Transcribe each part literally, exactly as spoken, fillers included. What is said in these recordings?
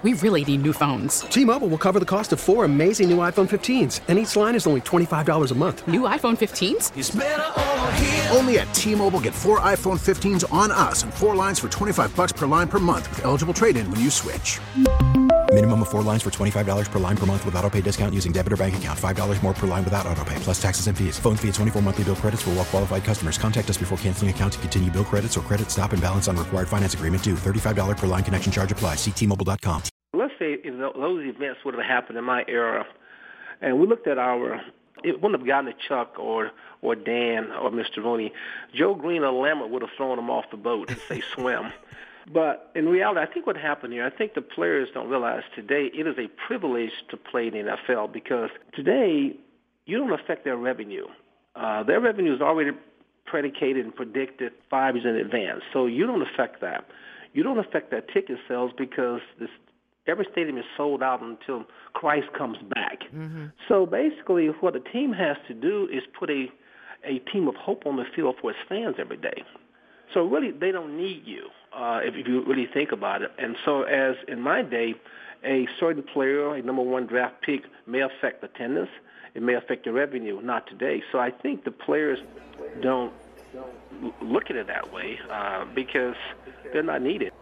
We really need new phones. T-Mobile will cover the cost of four amazing new iPhone fifteens, and each line is only twenty-five dollars a month. New iPhone fifteens? It's better over here. Only at T-Mobile, get four iPhone fifteens on us and four lines for twenty-five dollars per line per month with eligible trade-in when you switch. Minimum of four lines for twenty-five dollars per line per month with autopay discount using debit or bank account. five dollars more per line without autopay, plus taxes and fees. Phone fee at twenty-four monthly bill credits for well-qualified customers. Contact us before canceling account to continue bill credits or credit stop and balance on required finance agreement due. thirty-five dollars per line connection charge applies. See T Mobile dot com. Let's say if those events would have happened in my era, and we looked at our, it wouldn't have gotten to Chuck or or Dan or Mister Rooney. Joe Green or Lambert would have thrown them off the boat and say swim. But in reality, I think what happened here, I think the players don't realize today it is a privilege to play in the N F L because today you don't affect their revenue. Uh, their revenue is already predicated and predicted five years in advance, so you don't affect that. You don't affect their ticket sales because this, every stadium is sold out until Christ comes back. Mm-hmm. So basically what the team has to do is put a, a team of hope on the field for its fans every day. So really, they don't need you uh, if, if you really think about it. And so as in my day, a certain player, a number one draft pick, may affect attendance. It may affect your revenue, not today. So I think the players don't look at it that way uh, because they're not needed.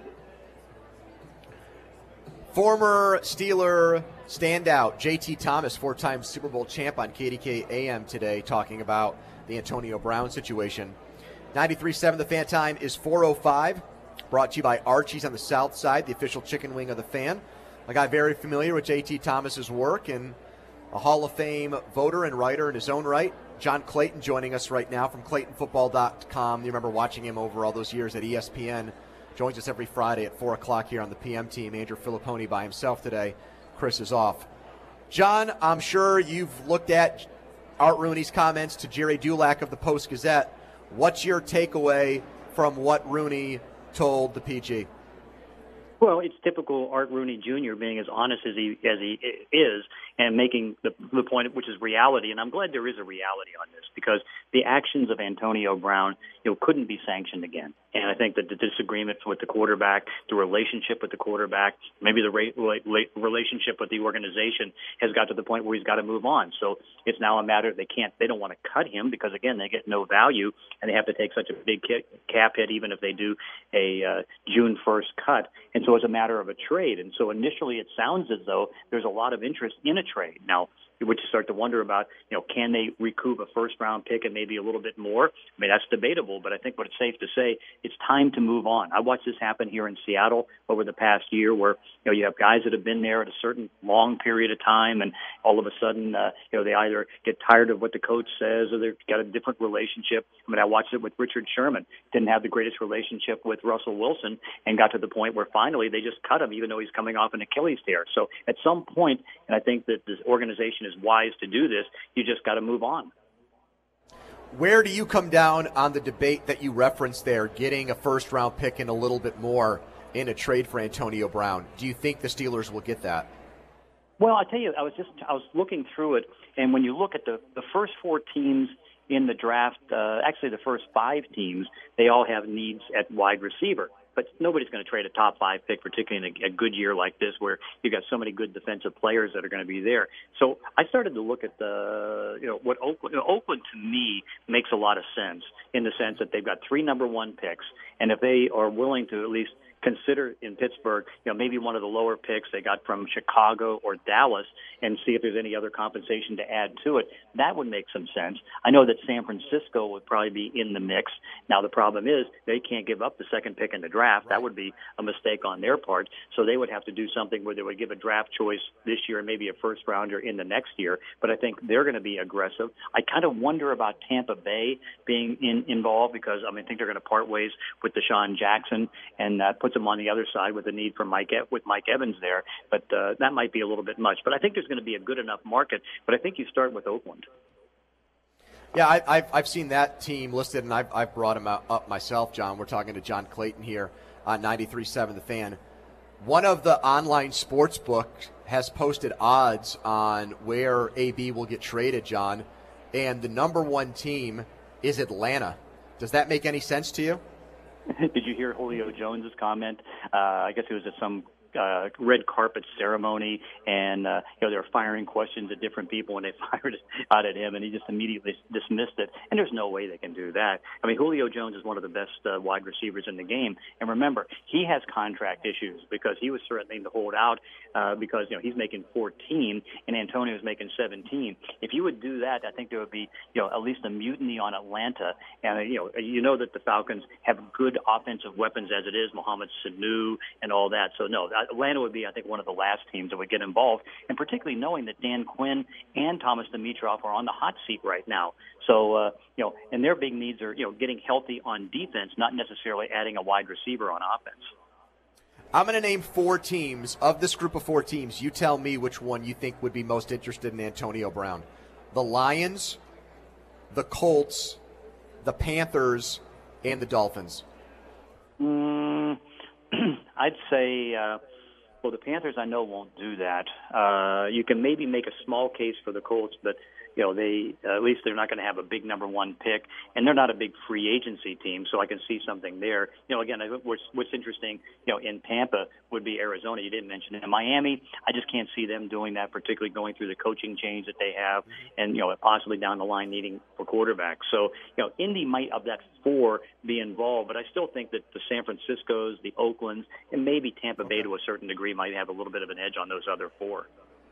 Former Steeler standout J T Thomas, four-time Super Bowl champ on K D K A M today, talking about the Antonio Brown situation. ninety-three point seven The Fan time is four oh five. Brought to you by Archie's on the south side, the official chicken wing of the Fan. I got very familiar with J T Thomas's work and a Hall of Fame voter and writer in his own right. John Clayton joining us right now from Clayton Football dot com. You remember watching him over all those years at E S P N. Joins us every Friday at four o'clock here on the P M team. Andrew Filipponi by himself today. Chris is off. John, I'm sure you've looked at Art Rooney's comments to Jerry Dulac of the Post-Gazette. What's your takeaway from what Rooney told the P G? Well, it's typical Art Rooney Junior being as honest as he as he is and making the, the point, which is reality. And I'm glad there is a reality on this because the actions of Antonio Brown, you know, couldn't be sanctioned again. And I think that the disagreements with the quarterback, the relationship with the quarterback, maybe the re- re- relationship with the organization has got to the point where he's got to move on. So it's now a matter they can't, they don't want to cut him because again they get no value and they have to take such a big cap hit even if they do a uh, June first cut. And so it's a matter of a trade. And so initially it sounds as though there's a lot of interest in a trade. Now, which you start to wonder about, you know, can they recoup a first-round pick and maybe a little bit more? I mean, that's debatable, but I think what it's safe to say, it's time to move on. I watched this happen here in Seattle over the past year where, you know, you have guys that have been there at a certain long period of time, and all of a sudden, uh, you know, they either get tired of what the coach says or they've got a different relationship. I mean, I watched it with Richard Sherman. Didn't have the greatest relationship with Russell Wilson and got to the point where finally they just cut him even though he's coming off an Achilles tear. So at some point, and I think that this organization is wise to do this, you just got to move on. Where do you come down on the debate that you referenced there, getting a first-round pick and a little bit more in a trade for Antonio Brown? Do you think the Steelers will get that? Well, I tell you, I was just I was looking through it, and when you look at the, the first four teams in the draft, uh, actually the first five teams, they all have needs at wide receiver. But nobody's going to trade a top five pick, particularly in a, a good year like this where you've got so many good defensive players that are going to be there. So I started to look at the, you know, what Oakland, you know, Oakland to me makes a lot of sense in the sense that they've got three number one picks. And if they are willing to at least consider in Pittsburgh, you know, maybe one of the lower picks they got from Chicago or Dallas and see if there's any other compensation to add to it. That would make some sense. I know that San Francisco would probably be in the mix. Now, the problem is they can't give up the second pick in the draft. That would be a mistake on their part. So they would have to do something where they would give a draft choice this year and maybe a first rounder in the next year. But I think they're going to be aggressive. I kind of wonder about Tampa Bay being in, involved because, I mean, I think they're going to part ways with Deshaun Jackson, and that puts them on the other side with the need for Mike with Mike Evans there. But uh, that might be a little bit much. But I think there's going to be a good enough market. But I think you start with Oakland. Yeah, I, I've I've seen that team listed, and I've I've brought them up myself, John. We're talking to John Clayton here on ninety-three point seven The Fan. One of the online sports books has posted odds on where A B will get traded, John, and the number one team is Atlanta. Does that make any sense to you? Did you hear Julio Jones's comment? Uh, I guess it was at some uh, red carpet ceremony, and uh, you know they were firing questions at different people, and they fired it out at him, and he just immediately dismissed it. And there's no way they can do that. I mean, Julio Jones is one of the best uh, wide receivers in the game, and remember, he has contract issues because he was threatening to hold out uh, because you know he's making fourteen and Antonio's making seventeen. If you would do that, I think there would be you know at least a mutiny on Atlanta, and uh, you know you know that the Falcons have good offensive weapons as it is, Mohamed Sanu and all that. So no, Atlanta would be I think one of the last teams that would get involved, and particularly knowing that Dan Quinn and Thomas Dimitroff are on the hot seat right now. So uh, you know, and their big needs are you know getting healthy on defense, not necessarily adding a wide receiver on offense. I'm going to name four teams. Of this group of four teams, you tell me which one you think would be most interested in Antonio Brown. The Lions, the Colts, the Panthers, and the Dolphins. Mm, I'd say, uh, well, the Panthers I know won't do that. Uh, you can maybe make a small case for the Colts, but you know, they uh, at least they're not going to have a big number one pick, and they're not a big free agency team, so I can see something there. You know, again, what's, what's interesting, you know, in Tampa would be Arizona. You didn't mention it. In Miami, I just can't see them doing that, particularly going through the coaching change that they have, and you know, possibly down the line needing for quarterbacks. So, you know, Indy might of that four be involved, but I still think that the San Franciscos, the Oaklands, and maybe Tampa Bay to a certain degree might have a little bit of an edge on those other four.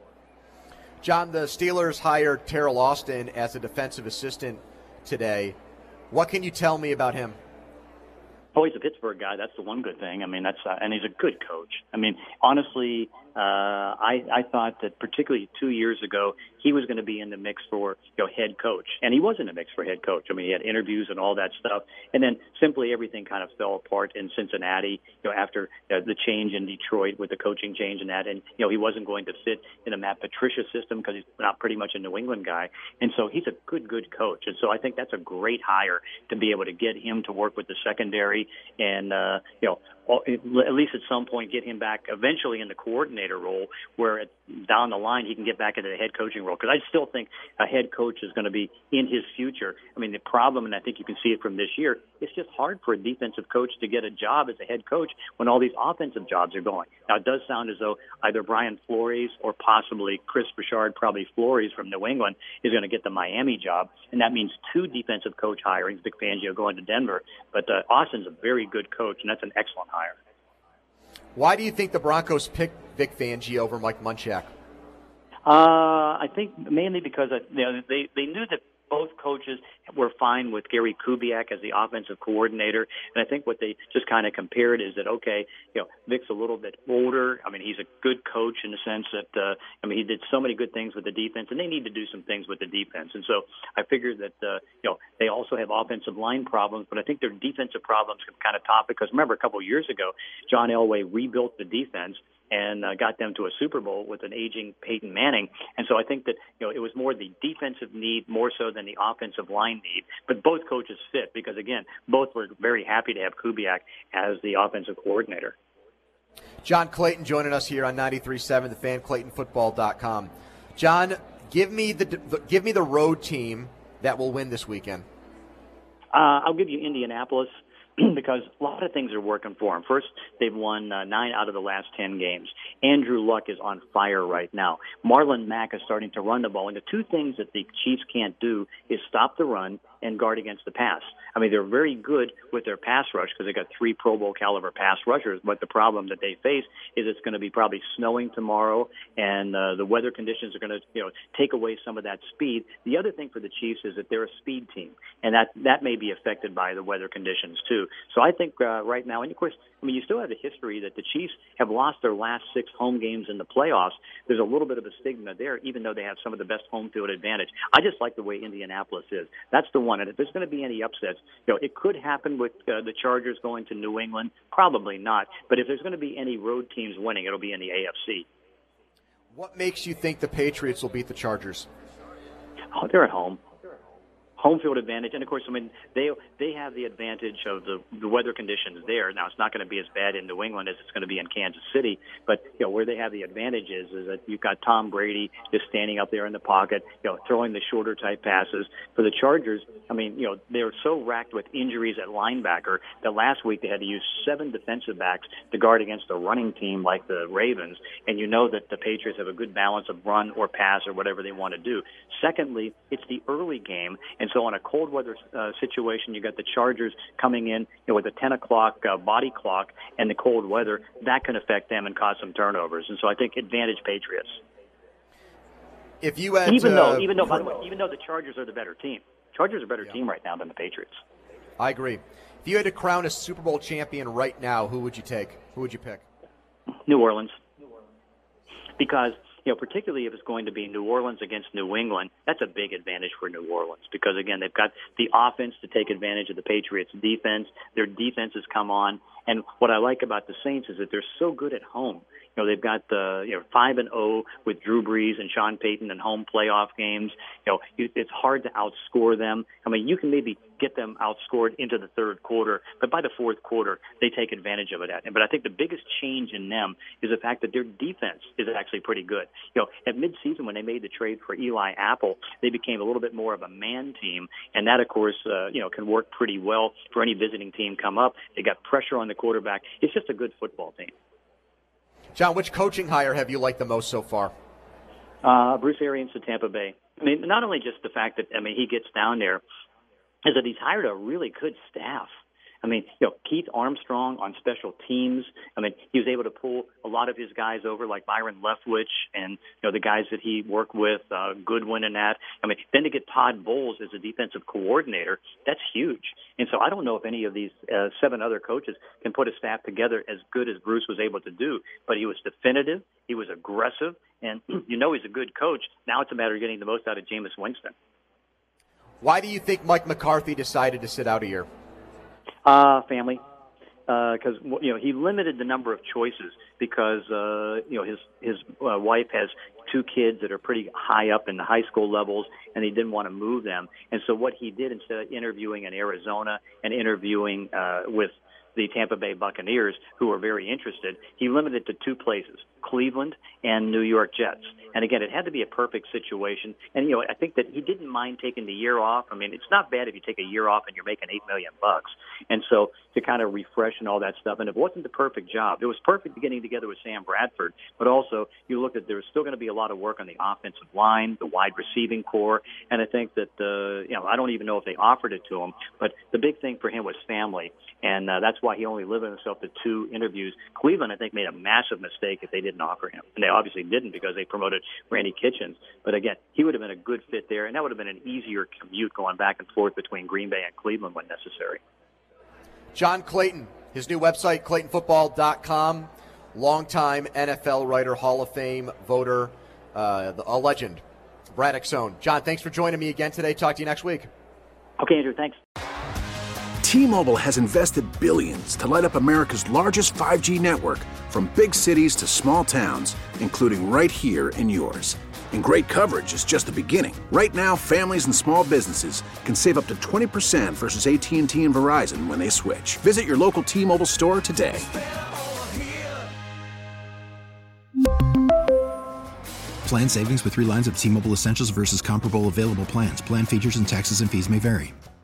John, the Steelers hired Terrell Austin as a defensive assistant today. What can you tell me about him? Oh, he's a Pittsburgh guy. That's the one good thing. I mean, that's uh, and he's a good coach. I mean, honestly, uh, I I thought that particularly two years ago he was going to be in the mix for you know head coach, and he was in the mix for head coach. I mean, he had interviews and all that stuff, and then simply everything kind of fell apart in Cincinnati. You know, after uh, the change in Detroit with the coaching change and that, and you know he wasn't going to fit in a Matt Patricia system because he's not pretty much a New England guy, and so he's a good good coach, and so I think that's a great hire to be able to get him to work with the secondary. And, uh, you know, at least at some point get him back eventually in the coordinator role where it, down the line he can get back into the head coaching role. Because I still think a head coach is going to be in his future. I mean, the problem, and I think you can see it from this year, it's just hard for a defensive coach to get a job as a head coach when all these offensive jobs are going. Now, it does sound as though either Brian Flores or possibly Chris Bouchard, probably Flores from New England, is going to get the Miami job. And that means two defensive coach hirings, Vic Fangio going to Denver. But uh, Austin's a very good coach, and that's an excellent hire. Why do you think the Broncos picked Vic Fangio over Mike Munchak? Uh, I think mainly because uh, you know, they, they knew that both coaches were fine with Gary Kubiak as the offensive coordinator. And I think what they just kind of compared is that, okay, you know, Vic's a little bit older. I mean, he's a good coach in the sense that, uh, I mean, he did so many good things with the defense, and they need to do some things with the defense. And so I figured that, uh, you know, they also have offensive line problems, but I think their defensive problems can kind of top it. Because remember, a couple of years ago, John Elway rebuilt the defense and uh, got them to a Super Bowl with an aging Peyton Manning. And so I think that, you know, it was more the defensive need more so than the offensive line need. But both coaches fit because, again, both were very happy to have Kubiak as the offensive coordinator. John Clayton joining us here on ninety-three point seven, the fan, Clayton Football dot com. John, give me the, the give me the road team that will win this weekend. Uh, I'll give you Indianapolis. Because a lot of things are working for them. First, they've won uh, nine out of the last ten games. Andrew Luck is on fire right now. Marlon Mack is starting to run the ball. And the two things that the Chiefs can't do is stop the run and guard against the pass. I mean, they're very good with their pass rush because they got three Pro Bowl caliber pass rushers. But the problem that they face is it's going to be probably snowing tomorrow, and uh, the weather conditions are going to, you know, take away some of that speed. The other thing for the Chiefs is that they're a speed team, and that that may be affected by the weather conditions too. So I think uh, right now, and of course, I mean, you still have the history that the Chiefs have lost their last six home games in the playoffs. There's a little bit of a stigma there, even though they have some of the best home field advantage. I just like the way Indianapolis is. That's the one. And if there's going to be any upsets, you know, it could happen with uh, the Chargers going to New England. Probably not. But if there's going to be any road teams winning, it'll be in the A F C. What makes you think the Patriots will beat the Chargers? Oh, they're at home. home field advantage, and of course, I mean they they have the advantage of the, the weather conditions there. Now, it's not going to be as bad in New England as it's going to be in Kansas City, but you know where they have the advantage is is that you've got Tom Brady just standing up there in the pocket, you know, throwing the shorter type passes. For the Chargers, I mean, you know, they're so racked with injuries at linebacker that last week they had to use seven defensive backs to guard against a running team like the Ravens, and you know that the Patriots have a good balance of run or pass or whatever they want to do. Secondly, it's the early game, and so on a cold weather uh, situation, you got the Chargers coming in, you know, with a ten o'clock uh, body clock and the cold weather. That can affect them and cause some turnovers. And so I think advantage Patriots. If you had, even uh, though, even though, by the way, even though the Chargers are the better team, Chargers are a better yeah. team right now than the Patriots. I agree. If you had to crown a Super Bowl champion right now, who would you take? Who would you pick? New Orleans. Because, you know, particularly if it's going to be New Orleans against New England, that's a big advantage for New Orleans because, again, they've got the offense to take advantage of the Patriots' defense. Their defense has come on. And what I like about the Saints is that they're so good at home. You know, they've got the, you know, five and oh with Drew Brees and Sean Payton in home playoff games. You know, it's hard to outscore them. I mean, you can maybe get them outscored into the third quarter, but by the fourth quarter, they take advantage of it. But I think the biggest change in them is the fact that their defense is actually pretty good. You know, at midseason when they made the trade for Eli Apple, they became a little bit more of a man team, and that, of course, uh, you know, can work pretty well for any visiting team come up. They got pressure on the quarterback. It's just a good football team. John, which coaching hire have you liked the most so far? Uh, Bruce Arians to Tampa Bay. I mean, not only just the fact that, I mean, he gets down there, is that he's hired a really good staff. I mean, you know, Keith Armstrong on special teams. I mean, he was able to pull a lot of his guys over, like Byron Leftwich and, you know, the guys that he worked with, uh, Goodwin and that. I mean, then to get Todd Bowles as a defensive coordinator, that's huge. And so I don't know if any of these uh, seven other coaches can put a staff together as good as Bruce was able to do. But he was definitive, he was aggressive, and you know he's a good coach. Now it's a matter of getting the most out of Jameis Winston. Why do you think Mike McCarthy decided to sit out a year? Uh, family, because uh, you know he limited the number of choices because uh, you know his his uh, wife has two kids that are pretty high up in the high school levels, and he didn't want to move them. And so what he did, instead of interviewing in Arizona and interviewing uh, with the Tampa Bay Buccaneers, who were very interested, he limited it to two places, Cleveland and New York Jets. And again, it had to be a perfect situation. And, you know, I think that he didn't mind taking the year off. I mean, it's not bad if you take a year off and you're making eight million bucks. And so to kind of refresh and all that stuff. And it wasn't the perfect job. It was perfect getting together with Sam Bradford. But also, you look at, there was still going to be a lot of work on the offensive line, the wide receiving core. And I think that, uh, you know, I don't even know if they offered it to him. But the big thing for him was family. And uh, that's why he only limited himself to two interviews. Cleveland, I think, made a massive mistake if they didn't offer him. And they obviously didn't because they promoted Randy Kitchens. But again, he would have been a good fit there, and that would have been an easier commute going back and forth between Green Bay and Cleveland when necessary. John Clayton, his new website, clayton football dot com, longtime N F L writer, Hall of Fame voter, uh, a legend, Braddock Zone. John, thanks for joining me again today. Talk to you next week. Okay, Andrew, thanks. T-Mobile has invested billions to light up America's largest five G network, from big cities to small towns, including right here in yours. And great coverage is just the beginning. Right now, families and small businesses can save up to twenty percent versus A T and T and Verizon when they switch. Visit your local T-Mobile store today. Plan savings with three lines of T-Mobile Essentials versus comparable available plans. Plan features and taxes and fees may vary.